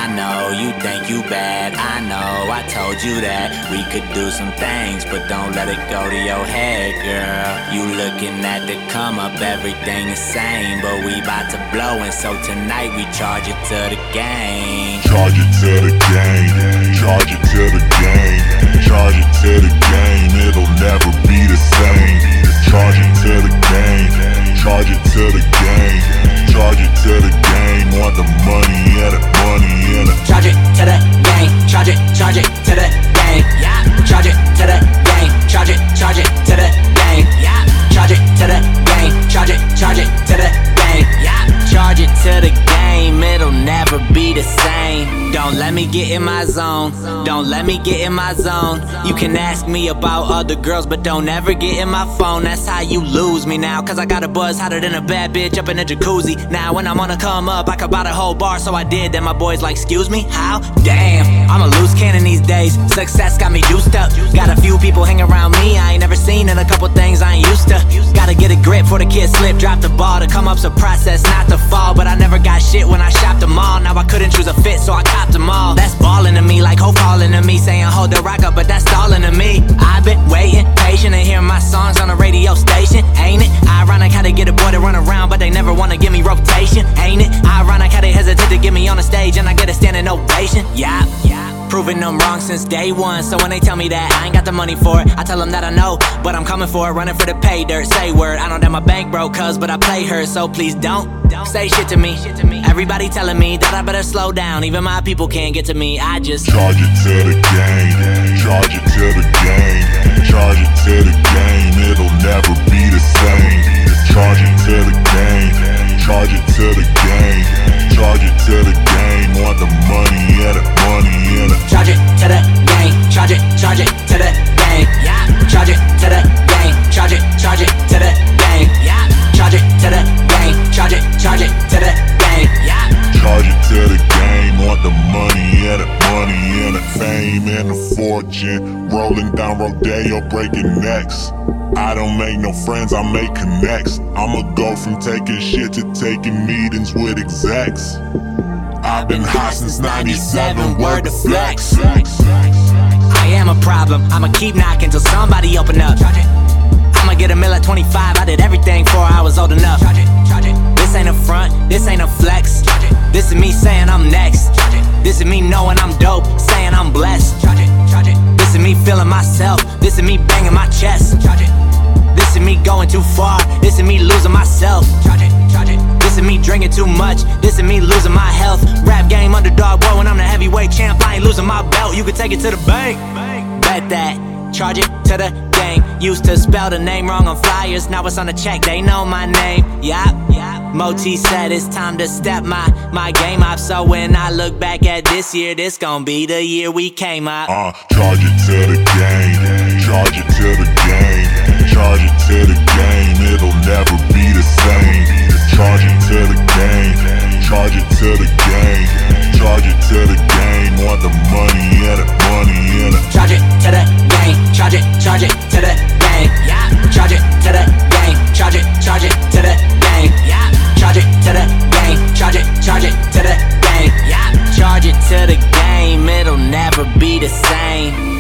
I know you think you bad, I know I told you that we could do some things, but don't let it go to your head, girl. You looking at the come up, everything the same, but we bout to blow, and so tonight we charge it to the game. Charge it to the game, charge it to the game, charge it to the game, it'll never be the same. Charge it to the game, charge it to the game, charge it to the game, want the money and the money and the. Charge it to the game, charge it to the game, yeah. Charge it to the game, charge it to the game, yeah. Charge it to the game, charge it to the game, yeah. Charge it to the game, it'll never be the same. Don't let me get in my zone, don't let me get in my zone. You can ask me about other girls, but don't ever get in my phone. That's how you lose me now, cause I got a buzz hotter than a bad bitch up in a jacuzzi. Now when I'm on a come up, I could buy the whole bar, so I did. Then my boys like, excuse me, how? Damn, I'm a loose cannon these days. Success got me juiced up. Got a few people hang around me I ain't never seen, and a couple things I ain't used to. Gotta get a grip for the kid slip, drop the ball. To come up's a process, not to fall. But I never got shit when I shopped them all. Now I couldn't choose a fit, so I copped them all. That's ballin' to me, like Hope calling to me, saying hold the rock up, but that's stalling to me. I've been waiting, patient, and hearing my songs on the radio station. Ain't it ironic how they get a boy to run around, but they never wanna give me rotation? Ain't it ironic how they hesitate to get me on the stage and I get a standing ovation? Yeah, proving them wrong since day one. So when they tell me that I ain't got the money for it, I tell them that I know, but I'm coming for it, running for the pay dirt. Say word, I know that my bank broke, cuz, but I play her, so please don't say shit to me. Everybody telling me that I better slow down, even my people can't get to me. I just charge it to the game, charge it to the game, charge it to the game, it'll never be the same. Charge it to the game, charge it to the game, charge it to the game, want the money and the money and the. Charge it to the game, charge it to the game, yeah. Charge it to the game, charge it to the game, yeah. Charge it to the game, charge it to the game, yeah. Charge it to the game, want the money and the money and the fame and the fortune. Rolling down Rodeo, breaking necks. I don't make no friends, I make connects. I'ma go from taking shit to taking meetings with execs. I've been hot since 97, word to flex. I am a problem, I'ma keep knocking till somebody open up. I'ma get a mill at 25, I did everything before I was old enough. This ain't a front, this ain't a flex. This is me saying I'm next. This is me knowing I'm dope, saying I'm blessed. This is me feeling myself, this is me banging my chest. This is me going too far, this is me losing myself. This is me drinking too much, this is me losing my health. Rap game underdog, boy, when I'm the heavyweight champ, I ain't losing my belt. You can take it to the bank, bet that. Charge it to the gang. Used to spell the name wrong on flyers, now it's on the check, they know my name. Yeah. Moti said it's time to step my game up. So when I look back at this year, this gon' be the year we came up. Charge it to the game, charge it to the game, charge it to the game, it'll never be the same. Charge it to the game, charge it to the game, charge it to the game, want the money and the money and the. Charge it to the game, charge it to the game, yeah. Charge it to the game, charge it to the game, yeah. Charge it to the game, charge it to the game, yeah. Charge it to the game, it'll never be the same.